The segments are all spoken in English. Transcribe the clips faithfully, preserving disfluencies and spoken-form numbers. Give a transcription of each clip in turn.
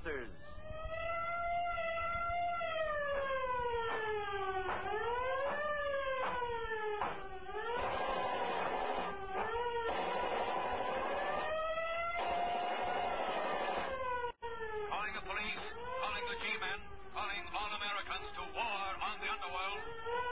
Gangbusters. Calling the police, calling the G-men, calling all Americans to war on the underworld.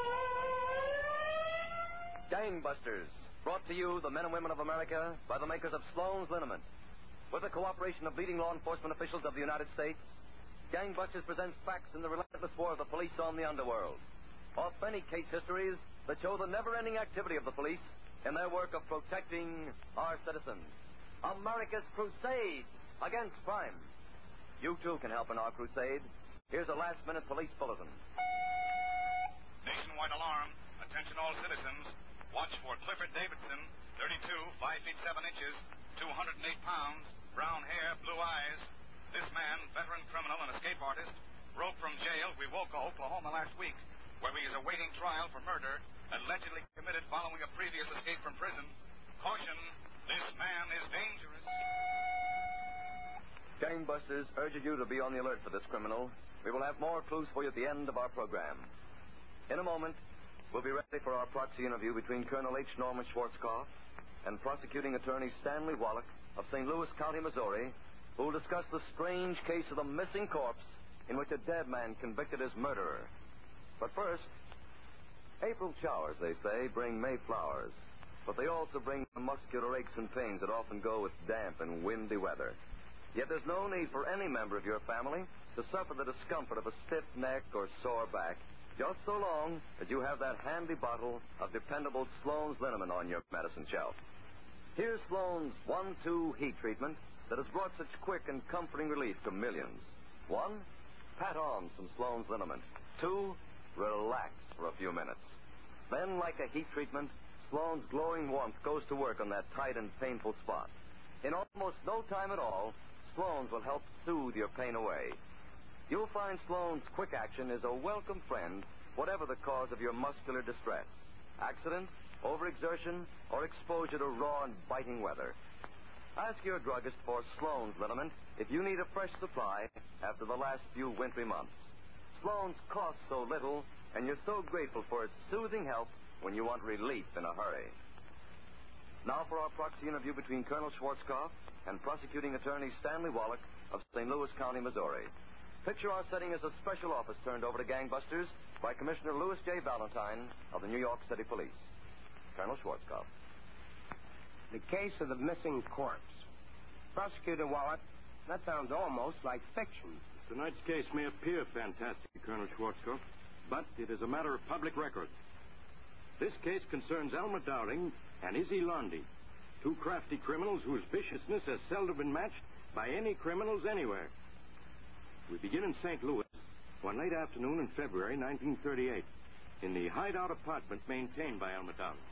Gangbusters, brought to you, the men and women of America, by the makers of Sloan's Liniment. With the cooperation of leading law enforcement officials of the United States, Gangbusters presents facts in the relentless war of the police on the underworld. Authentic case histories that show the never-ending activity of the police in their work of protecting our citizens. America's crusade against crime. You, too, can help in our crusade. Here's a last-minute police bulletin. Nationwide alarm. Attention all citizens. Watch for Clifford Davidson, thirty-two, five feet seven inches, two hundred eight pounds, brown hair, blue eyes. This man, veteran criminal and escape artist, broke from jail Wewoka, Oklahoma last week, where he is awaiting trial for murder, allegedly committed following a previous escape from prison. Caution, this man is dangerous. Gangbusters urges you to be on the alert for this criminal. We will have more clues for you at the end of our program. In a moment, we'll be ready for our proxy interview between Colonel H. Norman Schwarzkopf and prosecuting attorney Stanley Wallach of Saint Louis County, Missouri, who will discuss the strange case of the missing corpse in which a dead man convicted as murderer. But first, April showers, they say, bring May flowers, but they also bring the muscular aches and pains that often go with damp and windy weather. Yet there's no need for any member of your family to suffer the discomfort of a stiff neck or sore back, just so long as you have that handy bottle of dependable Sloan's Liniment on your medicine shelf. Here's Sloan's one two heat treatment that has brought such quick and comforting relief to millions. One, pat on some Sloan's Liniment. Two, relax for a few minutes. Then, like a heat treatment, Sloan's glowing warmth goes to work on that tight and painful spot. In almost no time at all, Sloan's will help soothe your pain away. You'll find Sloan's quick action is a welcome friend, whatever the cause of your muscular distress. Accident, overexertion, or exposure to raw and biting weather. Ask your druggist for Sloan's Liniment if you need a fresh supply after the last few wintry months. Sloan's costs so little, and you're so grateful for its soothing help when you want relief in a hurry. Now for our proxy interview between Colonel Schwarzkopf and prosecuting attorney Stanley Wallach of Saint Louis County, Missouri. Picture our setting as a special office turned over to gangbusters by Commissioner Louis J. Valentine of the New York City Police. Colonel Schwarzkopf. The case of the missing corpse. Prosecutor Wallach, that sounds almost like fiction. Tonight's case may appear fantastic, Colonel Schwarzkopf, but it is a matter of public record. This case concerns Elmer Dowling and Izzy Lundy, two crafty criminals whose viciousness has seldom been matched by any criminals anywhere. We begin in Saint Louis one late afternoon in February nineteen thirty-eight in the hideout apartment maintained by Elmer Dowling.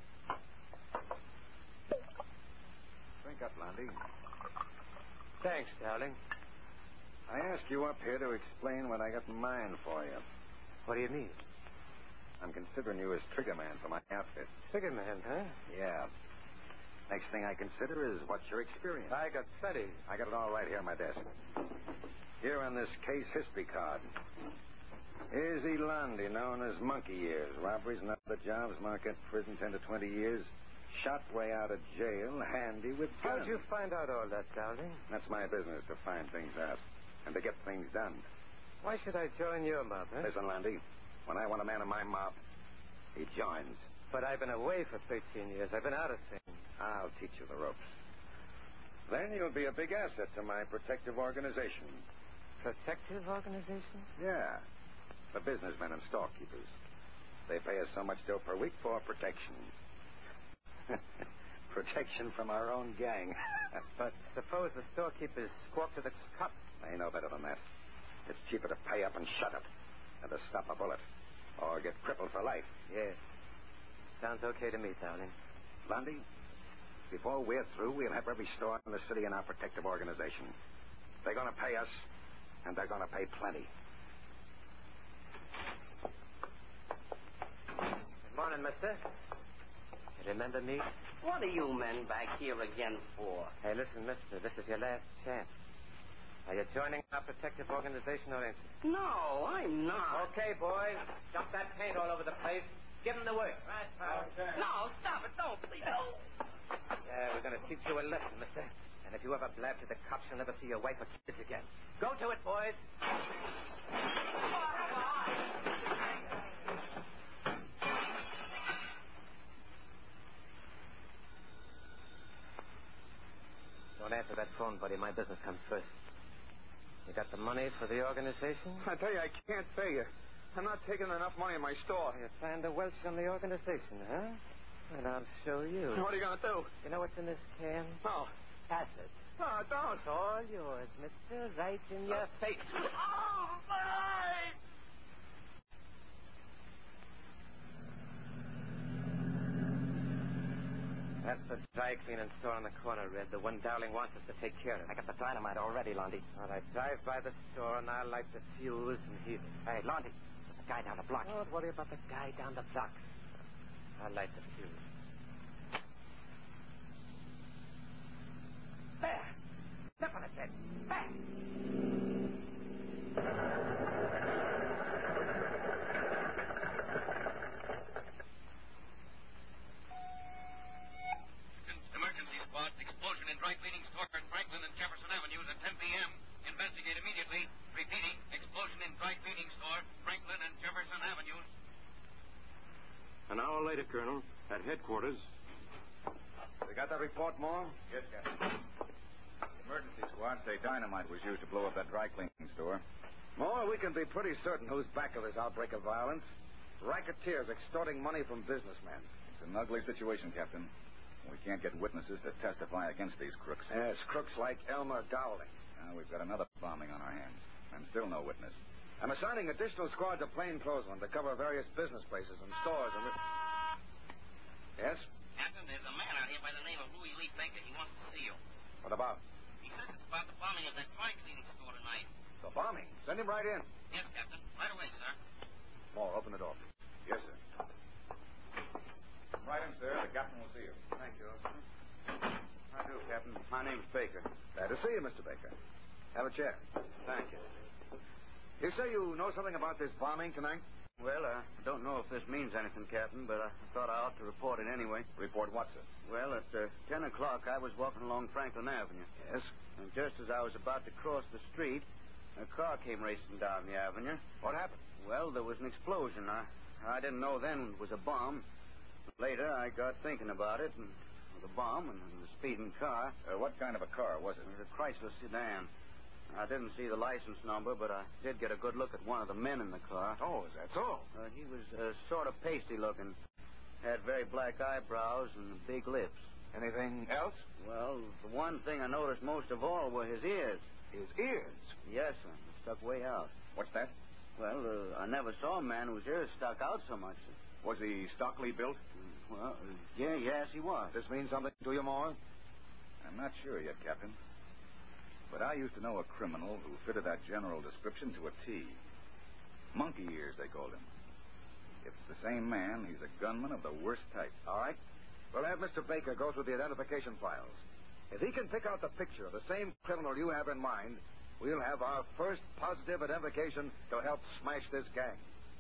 Drink up, Lundy. Thanks, Dowling. I asked you up here to explain what I got in mind for you. What do you mean? I'm considering you as trigger man for my outfit. Trigger man, huh? Yeah. Next thing I consider is what's your experience. I got plenty. I got it all right here on my desk. Here on this case history card. Izzy Lundy, known as Monkey Years. Robberies and other jobs, market, prison ten to twenty years. Shot way out of jail, handy with guns. How'd you find out all that, Dowling? That's my business, to find things out. And to get things done. Why should I join your mob, huh? Listen, Lundy. When I want a man in my mob, he joins. But I've been away for thirteen years. I've been out of things. I'll teach you the ropes. Then you'll be a big asset to my protective organization. Protective organization? Yeah. The businessmen and storekeepers. They pay us so much dough per week for protection. Protection from our own gang. But suppose the storekeepers squawk to the cops. They know better than that. It's cheaper to pay up and shut up than to stop a bullet or get crippled for life. Yes. Sounds okay to me, Dowling. Lundy, before we're through, we'll have every store in the city in our protective organization. They're going to pay us, and they're going to pay plenty. Good morning, mister. You remember me? What are you men back here again for? Hey, listen, mister, this is your last chance. Are you joining our protective organization or ain't you? No, I'm not. Okay, boys. Dump that paint all over the place. Give them the work. Right, pal. No, stop it. Don't, please. No. Yeah, we're going to teach you a lesson, mister. And if you ever blab to the cops, you'll never see your wife or kids again. Go to it, boys. Don't answer that phone, buddy. My business comes first. You got the money for the organization? I tell you, I can't pay you. I'm not taking enough money in my store. You're trying to welch on the organization, huh? Well, I'll show you. What are you going to do? You know what's in this can? No. Acid. No, don't. It's all yours, mister. Right in your face. Oh, my! That's the dry cleaning store on the corner, Red. The one Dowling wants us to take care of. I got the dynamite already, Lundy. All right, drive by the store, and I'll light the fuse and heat it. Hey, Lundy, there's a guy down the block. Don't worry about the guy down the block. I'll light the fuse. There. Step on it, Red. Back. Emergency squad. Explosion in dry cleaning store at Franklin and Jefferson Avenues at ten p.m. Investigate immediately. Repeating. Explosion in dry cleaning store, Franklin and Jefferson Avenues. An hour later, Colonel, at headquarters. We got that report, Moore? Yes, Captain. Emergency squad say dynamite was used to blow up that dry cleaning store. Moore, we can be pretty certain who's back of this outbreak of violence. Racketeers extorting money from businessmen. It's an ugly situation, Captain. We can't get witnesses to testify against these crooks. Yes, crooks like Elmer Dowling. Now we've got another bombing on our hands, and still no witness. I'm assigning additional squads of plainclothesmen to cover various business places and stores. And... Yes? Captain, there's a man out here by the name of Louis Lee Baker. He wants to see you. What about? He says it's about the bombing of that dry cleaning store tonight. The bombing? Send him right in. Yes, Captain. Right away, sir. Moore, open the door. Yes, sir. Right in, sir. The captain will see you. Thank you. I do, Captain. My name's Baker. Glad to see you, Mister Baker. Have a chair. Thank you. You say you know something about this bombing tonight? Well, I don't know if this means anything, Captain, but I thought I ought to report it anyway. Report what, sir? Well, at uh, ten o'clock, I was walking along Franklin Avenue. Yes? And just as I was about to cross the street, a car came racing down the avenue. What happened? Well, there was an explosion. I, I didn't know then it was a bomb. Later, I got thinking about it, and the bomb and the speeding car. Uh, what kind of a car was it? It was a Chrysler sedan. I didn't see the license number, but I did get a good look at one of the men in the car. Oh, is that so? Uh, he was uh, sort of pasty looking. Had very black eyebrows and big lips. Anything else? Well, the one thing I noticed most of all were his ears. His ears? Yes, sir. They stuck way out. What's that? Well, uh, I never saw a man whose ears stuck out so much. Was he stockily built? Well, uh, yeah, yes, he was. This means something to you, Moore? I'm not sure yet, Captain. But I used to know a criminal who fitted that general description to a T. Monkey ears, they called him. If it's the same man, he's a gunman of the worst type. All right. We'll have Mister Baker go through the identification files. If he can pick out the picture of the same criminal you have in mind, we'll have our first positive identification to help smash this gang.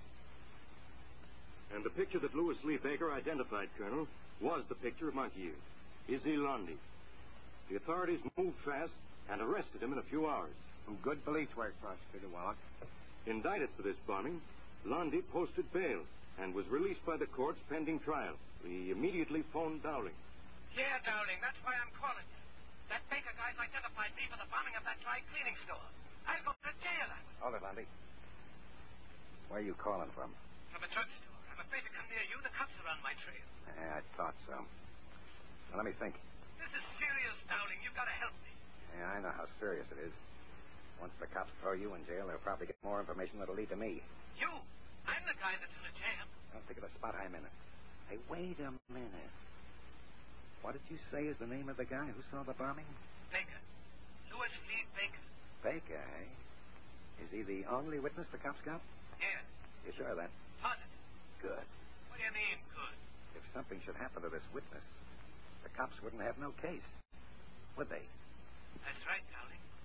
And the picture that Louis Lee Baker identified, Colonel, was the picture of Monkey Ears. Izzy Lundy. The authorities moved fast and arrested him in a few hours. Some good police work, Prosecutor Wallach. Indicted for this bombing, Lundy posted bail and was released by the courts pending trial. We immediately phoned Dowling. Yeah, Dowling, that's why I'm calling you. That Baker guy's identified me for the bombing of that dry cleaning store. I'll go to jail. Hold it, Lundy. Where are you calling from? From a drugstore. I'm afraid to come near you. The cops are on my trail. Yeah, I thought so. Now, let me think. This is serious, Dowling. You've got to help me. Yeah, I know how serious it is. Once the cops throw you in jail, they'll probably get more information that'll lead to me. You? I'm the guy that's in a jam. I'll think of the spot I'm in. Hey, wait a minute. What did you say is the name of the guy who saw the bombing? Baker. Louis Lee Baker. Baker, eh? Is he the only witness the cops got? Yeah. You sure of that? Positive. Good. What do you mean, good? If something should happen to this witness, the cops wouldn't have no case, would they? That's right, Dowling.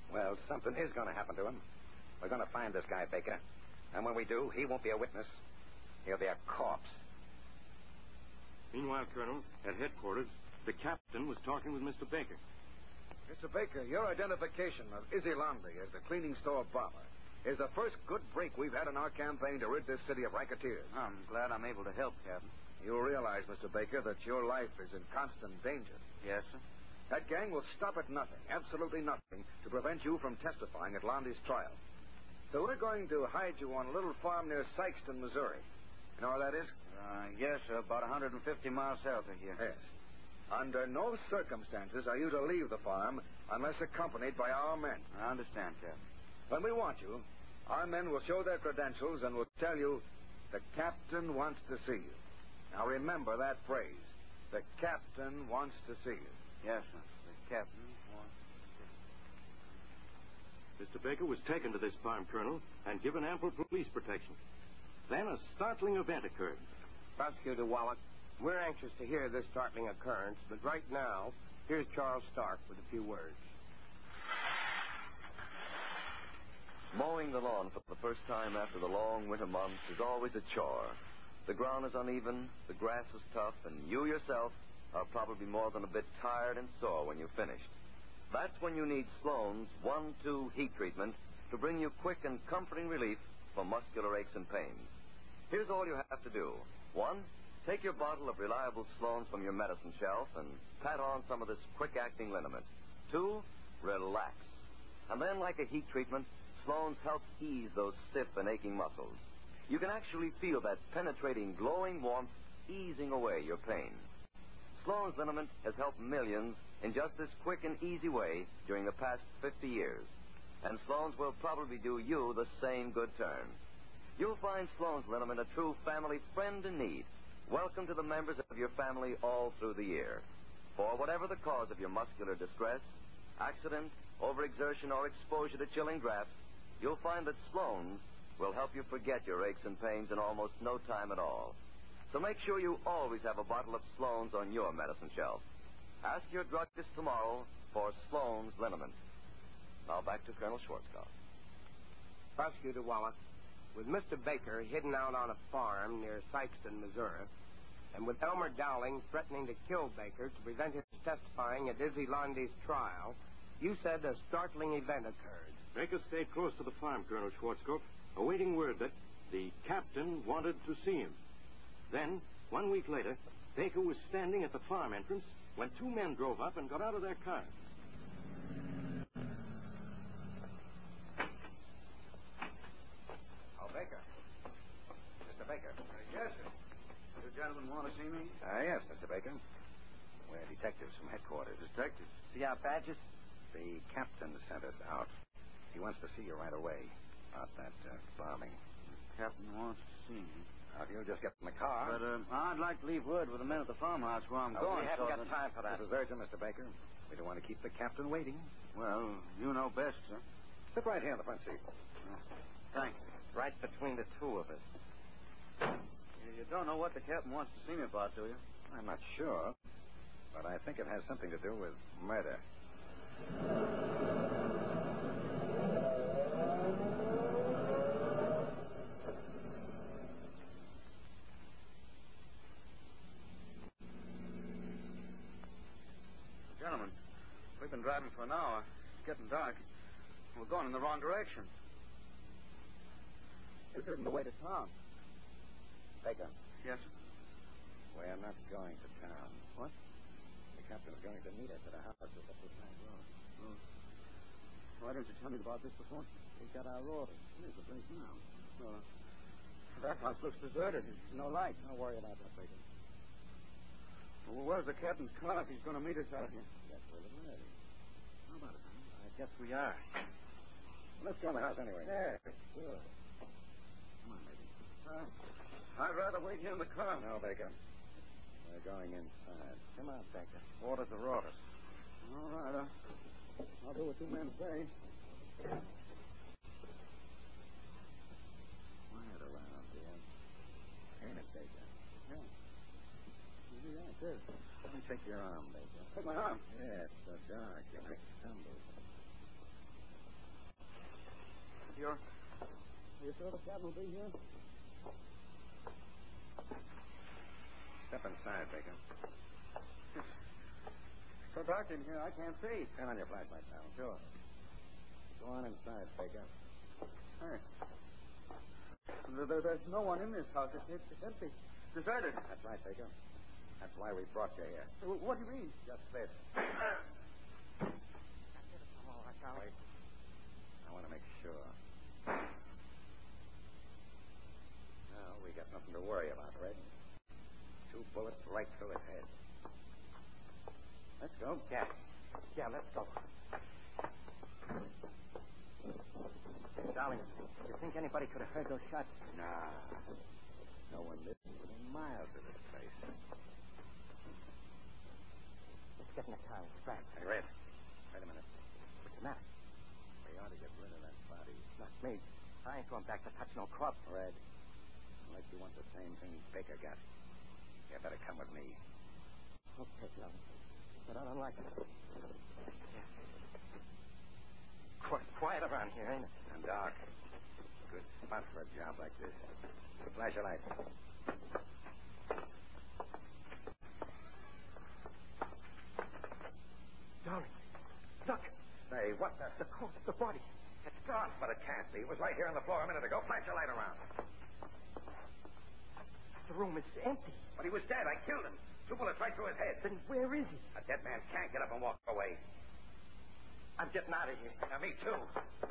Well, something is going to happen to him. We're going to find this guy, Baker. And when we do, he won't be a witness. He'll be a corpse. Meanwhile, Colonel, at headquarters, the captain was talking with Mister Baker. Mister Baker, your identification of Izzy Londy as the cleaning store bomber is the first good break we've had in our campaign to rid this city of racketeers. I'm glad I'm able to help, Captain. You'll realize, Mister Baker, that your life is in constant danger. Yes, sir. That gang will stop at nothing, absolutely nothing, to prevent you from testifying at Londy's trial. So we're going to hide you on a little farm near Sykeston, Missouri. You know where that is? Uh, yes, sir. About one hundred fifty miles south of here. Yes. Under no circumstances are you to leave the farm unless accompanied by our men. I understand, Captain. When we want you, our men will show their credentials and will tell you the captain wants to see you. Now remember that phrase. The captain wants to see you. Yes, sir. The captain wants to see you. Mister Baker was taken to this farm, Colonel, and given ample police protection. Then a startling event occurred. Prosecutor Wallet, we're anxious to hear this startling occurrence, but right now, here's Charles Stark with a few words. Mowing the lawn for the first time after the long winter months is always a chore. The ground is uneven, the grass is tough, and you yourself are probably more than a bit tired and sore when you've finished. That's when you need Sloan's one two heat treatment to bring you quick and comforting relief for muscular aches and pains. Here's all you have to do. One, take your bottle of reliable Sloan's from your medicine shelf and pat on some of this quick-acting liniment. Two, relax. And then, like a heat treatment, Sloan's helps ease those stiff and aching muscles. You can actually feel that penetrating, glowing warmth easing away your pain. Sloan's liniment has helped millions in just this quick and easy way during the past fifty years. And Sloan's will probably do you the same good turn. You'll find Sloan's liniment a true family friend in need. Welcome to the members of your family all through the year. For whatever the cause of your muscular distress, accident, overexertion, or exposure to chilling drafts, you'll find that Sloan's will help you forget your aches and pains in almost no time at all. So make sure you always have a bottle of Sloan's on your medicine shelf. Ask your druggist tomorrow for Sloan's liniment. Now back to Colonel Schwarzkopf. Prosecutor Wallace, with Mister Baker hidden out on a farm near Sykeston, Missouri, and with Elmer Dowling threatening to kill Baker to prevent his testifying at Izzy Londy's trial, you said a startling event occurred. Baker stayed close to the farm, Colonel Schwarzkopf, awaiting word that the captain wanted to see him. Then, one week later, Baker was standing at the farm entrance when two men drove up and got out of their car. Oh, Baker. Mister Baker. Uh, yes, sir. You gentlemen want to see me? Uh, yes, Mister Baker. We're detectives from headquarters. Detectives. See our badges? The captain sent us out. He wants to see you right away about that uh, bombing. The captain wants to see me. Now, if you'll just get in the car. But uh, I'd like to leave word with the men at the farmhouse where I'm No, going. we haven't so got that... time for that. This is urgent, Mister Baker. We don't want to keep the captain waiting. Well, you know best, sir. Sit right here in the front seat. Thanks. Right between the two of us. You, you don't know what the captain wants to see me about, do you? I'm not sure, but I think it has something to do with murder. Gentlemen, we've been driving for an hour. It's getting dark. We're going in the wrong direction. This isn't the way to town. Baker, Yes, sir? we're not going to town. What? The captain's going to meet us at a house that's up the side road. Oh. Why didn't you tell me about this before? We got our orders. Here's the place now. Oh. That house looks deserted. There's no light. Don't worry about that, Baker. Well, where's the captain's car if he's going to meet us out here? Yes, we're living ready. How about it, huh? I guess we are. Well, let's go in the house anyway. Yeah, sure. Come on, baby. Uh, I'd rather wait here in the car. No, Baker. We're going inside. Come on, Baker. Orders are orders. All right. Uh, I'll do what two men say. Quiet around here. Ain't it, Baker? Yeah. Yeah, it is. Let me take your arm, Baker. Take my arm. Yeah, it's so dark. You might stumble. You're... Are you sure the captain will be here? Step inside, Baker. It's so dark in here, I can't see. Turn on your flashlight now. Sure. Go on inside, Baker. Hey. There, there, there's no one in this house. It's, it's, it's empty. Deserted. That's right, Baker. That's why we brought you here. What do you mean? Just this. All right, now. Wait. I want to make sure. Now, we got nothing to worry about, Red. Two bullets right through his head. Let's go. Yeah. Yeah, let's go. Darling, do you think anybody could have heard those shots? Nah. No one lives within miles of this place. Let's get in the car and scratch. Hey, Red. Wait a minute. What's the matter? We ought to get rid of that body. Not me. I ain't going back to touch no corpse. Red, unless you want the same thing Baker got, you better come with me. Okay, darling. But I don't like it. Yeah. Quite quiet around here, ain't it? And dark. Good spot for a job like this. Flash your light. Darling, look. Say, what the... The corpse, the body. It's gone. But it can't be. It was right here on the floor a minute ago. Flash your light around. The room is empty. But he was dead. I killed him. Two bullets right through his head. Then where is he? A dead man can't get up and walk away. I'm getting out of here. Now, me too.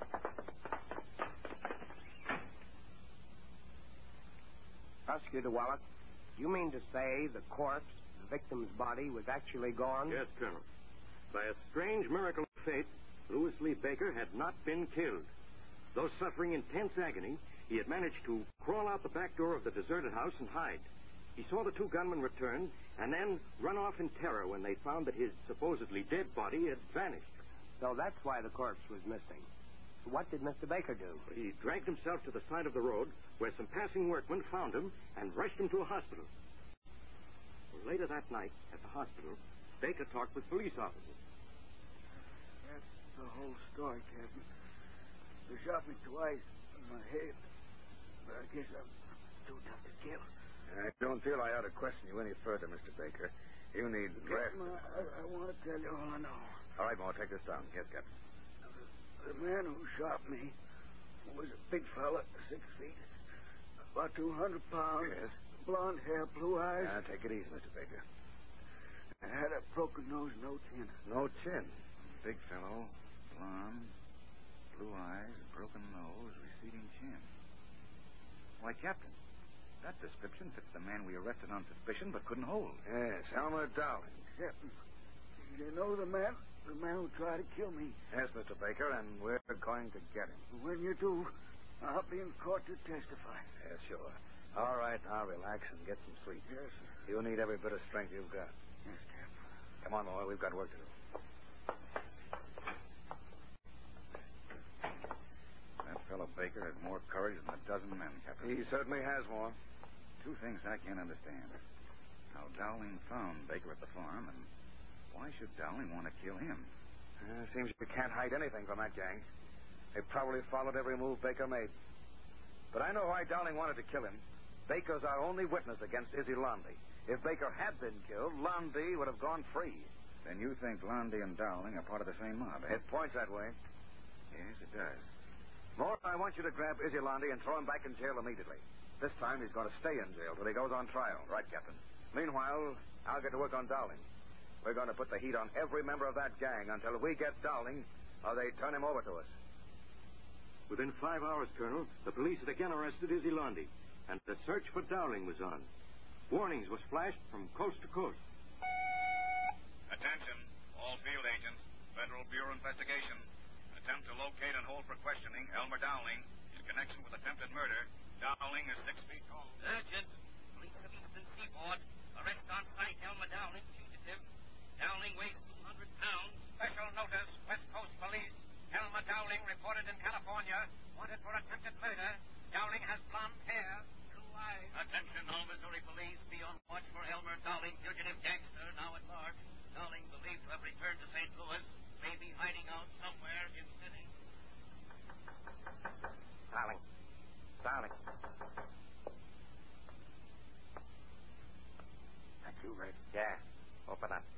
Prosecutor Wallace, you mean to say the corpse, the victim's body, was actually gone? Yes, Colonel. By a strange miracle of fate, Louis Lee Baker had not been killed. Though suffering intense agony, he had managed to crawl out the back door of the deserted house and hide. He saw the two gunmen return and then run off in terror when they found that his supposedly dead body had vanished. So that's why the corpse was missing. What did Mister Baker do? He dragged himself to the side of the road where some passing workmen found him and rushed him to a hospital. Later that night, at the hospital, Baker talked with police officers. That's the whole story, Captain. They shot me twice in my head, but I guess I'm too tough to kill. I don't feel I ought to question you any further, Mister Baker. You need rest. Captain, I, I want to tell you all I know. All right, Mo, take this down. Yes, Captain. The man who shot me was a big fella, six feet, about two hundred pounds. Yes. Blonde hair, blue eyes. Now, take it easy, Mister Baker. I had a broken nose, no chin. No chin. Big fellow, blonde, blue eyes, broken nose, receding chin. Why, Captain, that description fits the man we arrested on suspicion but couldn't hold. Yes, Elmer Dowling. Captain, you know the man, the man who tried to kill me. Yes, Mister Baker, and we're going to get him. When you do, I'll be in court to testify. Yes, sure. All right, now relax and get some sleep. Yes, sir. You'll need every bit of strength you've got. Yes, Captain. Come on, Moore. We've got work to do. That fellow Baker has more courage than a dozen men, Captain. He certainly has, Moore. Two things I can't understand. How Dowling found Baker at the farm, and why should Dowling want to kill him? Uh, seems we can't hide anything from that gang. They probably followed every move Baker made. But I know why Dowling wanted to kill him. Baker's our only witness against Izzy Lundy. If Baker had been killed, Lundy would have gone free. Then you think Lundy and Dowling are part of the same mob, eh? It points that way. Yes, it does. Moore, I want you to grab Izzy Lundy and throw him back in jail immediately. This time he's going to stay in jail till he goes on trial. Right, Captain. Meanwhile, I'll get to work on Dowling. We're going to put the heat on every member of that gang until we get Dowling or they turn him over to us. Within five hours, Colonel, the police had again arrested Izzy Lundy, and the search for Dowling was on. Warnings was flashed from coast to coast. Attention, all field agents. Federal Bureau Investigation. Attempt to locate and hold for questioning Elmer Dowling in connection with attempted murder. Dowling is six feet tall. Urgent. Police of Eastern Seaboard. Arrest on site Elmer Dowling, fugitive. Dowling weighs two hundred pounds. Special notice, West Coast Police. Elmer Dowling reported in California. Wanted for attempted murder. Dowling has blonde hair, blue eyes. Attention, all Missouri police. Be on watch for Elmer Dowling, fugitive gangster, now at large. Dowling believed to have returned to Saint Louis. May be hiding out somewhere in city. you, Red. Yeah. Open up.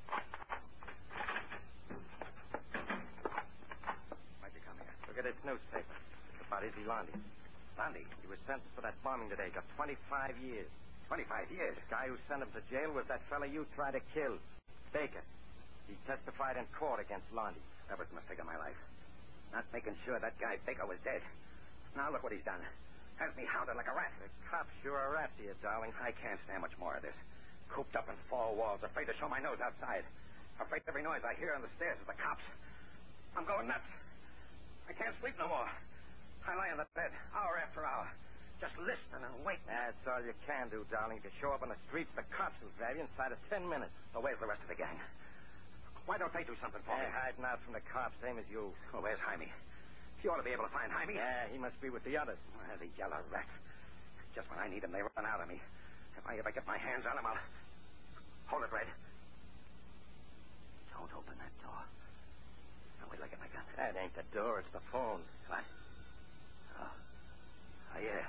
Why'd you come here? Look at this newspaper. It's about Izzy Lundy. Lundy. He was sentenced for that bombing today. Got twenty-five years. Twenty-five years. The guy who sent him to jail was that fella you tried to kill, Baker. He testified in court against Lundy. That was the mistake of my life. Not making sure that guy Baker was dead. Now look what he's done. Has me hounded like a rat. The cops sure are after you, darling. I can't stand much more of this. Cooped up in four walls, afraid to show my nose outside. Afraid every noise I hear on the stairs is the cops. I'm going nuts. I can't sleep no more. I lie in the bed, hour after hour, just listening and waiting. That's all you can do, darling. If you show up on the streets, the cops will grab you inside of ten minutes. Well, where's the rest of the gang? Why don't they do something for They're me? hiding out from the cops, same as you. Well, where's Jaime? You ought to be able to find Jaime. Yeah, he must be with the others. Well, the yellow rat. Just when I need him, they run out of me. If I ever get my hands on him, I'll... Hold it, Red. Don't open that door. Now, wait till I get my gun. That ain't the door, it's the phone. What? Oh. Oh, yeah.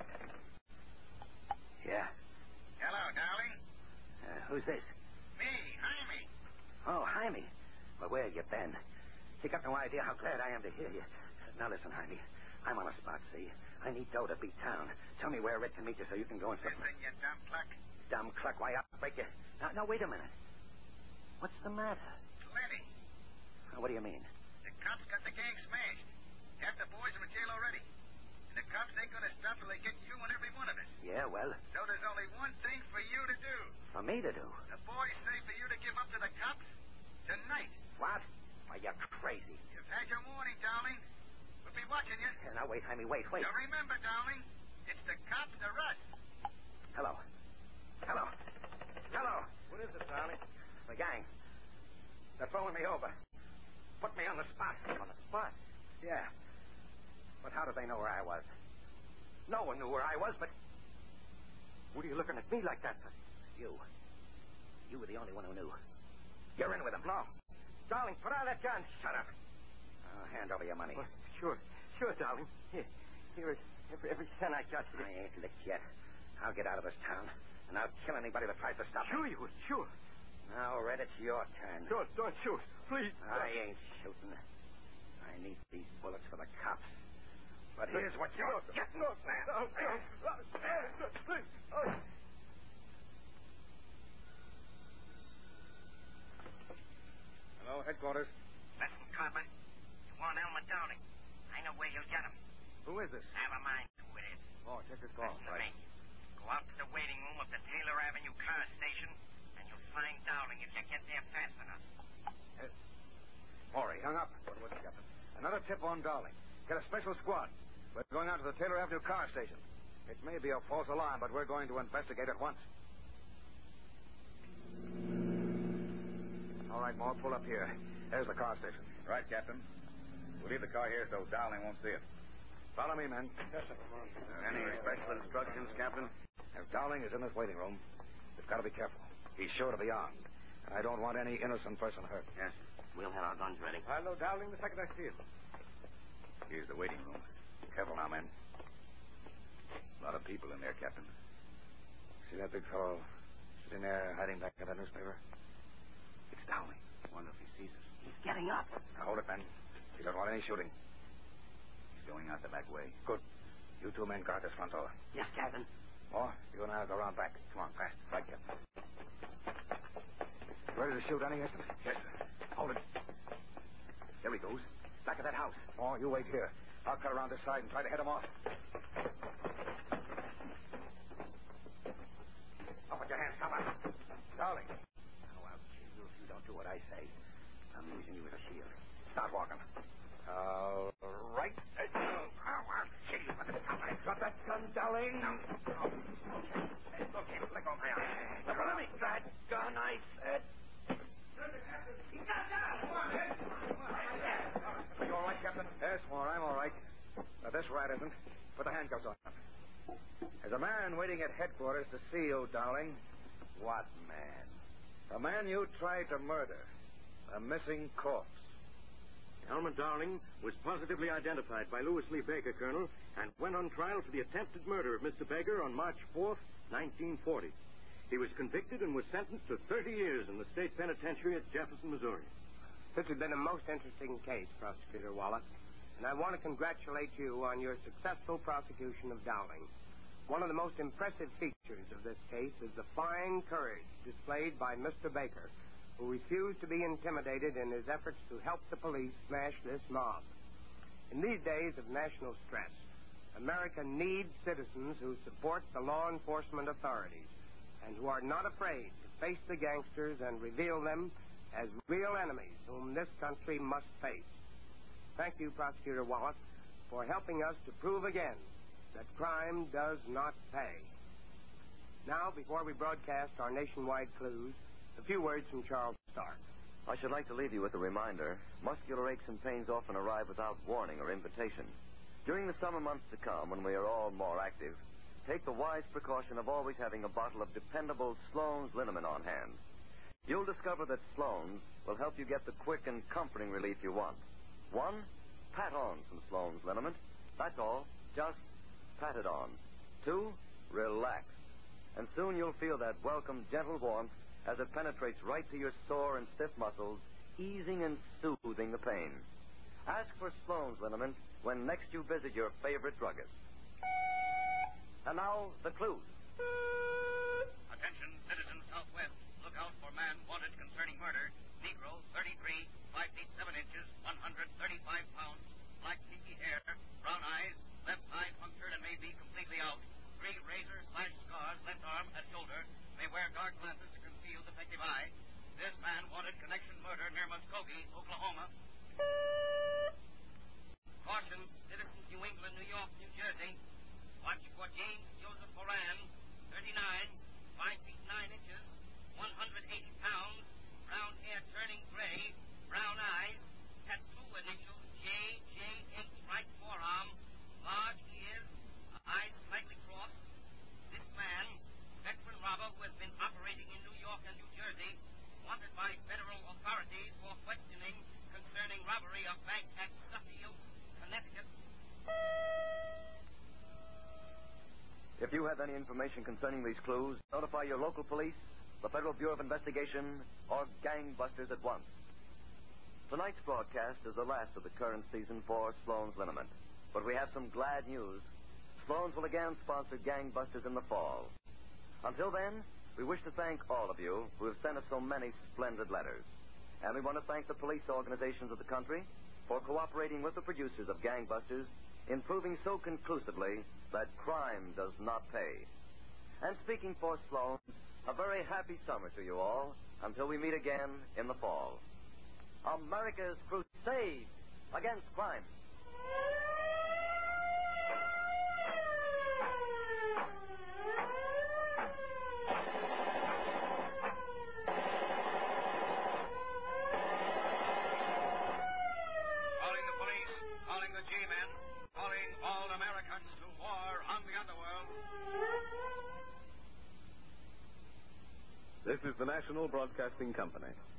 Yeah. Hello, darling. Uh, who's this? Me, Jaime. Oh, Jaime. Well, where you been? You got no idea how glad I am to hear you. Now, listen, Jaime. I'm on a spot, see? I need dough to beat town. Tell me where Red can meet you so you can go and slip me. Listen, you dumb cluck. Dumb cluck, why, I'll break you. Now, now, wait a minute. What's the matter? Plenty. Now, what do you mean? The cops got the gang smashed. Half the boys are in jail already. And the cops ain't going to stop till they get you and every one of us. Yeah, well, So there's only one thing for you to do. for me to do. The boys say for you to give up to the cops tonight. What? Why, you're crazy. You've had your warning, darling. We'll be watching you. Here, now, wait, Jaime, wait, wait. Now remember, darling, it's the cops or us. Hello. Hello. Hello. What is it, darling? The gang. They're throwing me over. Put me on the spot. On the spot? Yeah. But how did they know where I was? No one knew where I was, but What are you looking at me like that for? you. You were the only one who knew. You're in with them. No. Darling, put out that gun. Shut up. Uh, hand over your money. Well, sure. Sure, darling. Here. Here is every, every cent I got. I ain't licked yet. I'll get out of this town, and I'll kill anybody that tries to stop Sure me. you would. Sure. Now, Red, it's your turn. Don't, don't shoot. Please. I ain't shooting. I need these bullets for the cops. But here's what you're getting. No, no, no, no, no, please. Oh. Hello, headquarters. Listen, Cartman. You want Elmer Dowling. I know where you'll get him. Who is this? Never mind who it is. Oh, check this call. Listen to me. Go out to the waiting room of the Taylor Avenue car station, and you'll find Dowling if you get there fast enough. Maury, hung up. What was it, Captain? Another tip on Dowling. Get a special squad. We're going out to the Taylor Avenue car station. It may be a false alarm, but we're going to investigate at once. All right, Moore, pull up here. There's the car station. Right, Captain. We'll leave the car here so Dowling won't see it. Follow me, men. Any special instructions, Captain? If Dowling is in this waiting room, we've got to be careful. He's sure to be armed. And I don't want any innocent person hurt. Yes, we'll have our guns ready. I'll know Dowling the second I see him. Here's the waiting room. Careful now, men. A lot of people in there, Captain. See that big fellow sitting there hiding back in that newspaper? It's Dowling. Wonder if he sees us. He's getting up. Now, hold it, men. You don't want any shooting. He's going out the back way. Good. You two men guard this front door. Yes, Captain. Moore, you and I'll go around back. Come on, fast. Right, Captain. Ready to shoot any instant? Yes, sir. Hold it. There he goes. Back of that house. Oh, you wait here. I'll cut around this side and try to head him off. Up with your hands, stop it. Dowling. Oh, I'll kill you if you don't do what I say. I'm using you as a shield. Start walking. All right. Oh, I'll kill you with the top of it. Got that gun, Dowling? No. Oh. Okay. Okay, let go of my arm. Let Let me. me. That gun, I said. Are you all right, Captain? Yes, Moore, I'm all right. Now, this rat isn't. Put the handcuffs on. There's a man waiting at headquarters to see you, Dowling. What man? A man you tried to murder. A missing corpse. Elmer Dowling was positively identified by Louis Lee Baker, Colonel, and went on trial for the attempted murder of Mister Baker on March fourth, nineteen forty. He was convicted and was sentenced to thirty years in the state penitentiary at Jefferson, Missouri. This has been a most interesting case, Prosecutor Wallace, and I want to congratulate you on your successful prosecution of Dowling. One of the most impressive features of this case is the fine courage displayed by Mister Baker, who refused to be intimidated in his efforts to help the police smash this mob. In these days of national stress, America needs citizens who support the law enforcement authorities and who are not afraid to face the gangsters and reveal them as real enemies whom this country must face. Thank you, Prosecutor Wallace, for helping us to prove again that crime does not pay. Now, before we broadcast our nationwide clues, a few words from Charles Stark. I should like to leave you with a reminder. Muscular aches and pains often arrive without warning or invitation. During the summer months to come, when we are all more active, take the wise precaution of always having a bottle of dependable Sloan's liniment on hand. You'll discover that Sloan's will help you get the quick and comforting relief you want. One, pat on some Sloan's liniment. That's all. Just pat it on. Two, relax. And soon you'll feel that welcome, gentle warmth as it penetrates right to your sore and stiff muscles, easing and soothing the pain. Ask for Sloan's liniment when next you visit your favorite druggist. And now, the clues. Attention, citizens Southwest. Look out for man wanted concerning murder. Negro, thirty-three, five feet seven inches, one hundred thirty-five pounds, black kinky hair, brown eyes, left eye punctured and may be completely out, three razor slash scars, left arm and shoulder, may wear dark glasses to conceal defective eye. This man wanted connection murder near Muskogee, Oklahoma. Caution, citizens New England, New York, New Jersey. Watch for James Joseph Moran, thirty-nine, five feet nine inches, one hundred eighty pounds, brown hair turning gray, brown eyes, tattoo initials J J H, right forearm, large ears, eyes slightly crossed. This man, veteran robber who has been operating in New York and New Jersey, wanted by federal authorities for questioning concerning robbery of bank at Suffield, Connecticut. If you have any information concerning these clues, notify your local police, the Federal Bureau of Investigation, or gangbusters at once. Tonight's broadcast is the last of the current season for Sloan's Liniment. But we have some glad news. Sloan's will again sponsor gangbusters in the fall. Until then, we wish to thank all of you who have sent us so many splendid letters. And we want to thank the police organizations of the country for cooperating with the producers of Gangbusters in proving so conclusively that crime does not pay. And speaking for Sloan, a very happy summer to you all until we meet again in the fall. America's crusade against crime. Calling the police, calling the G-men, calling all Americans to war on the underworld. This is the National Broadcasting Company.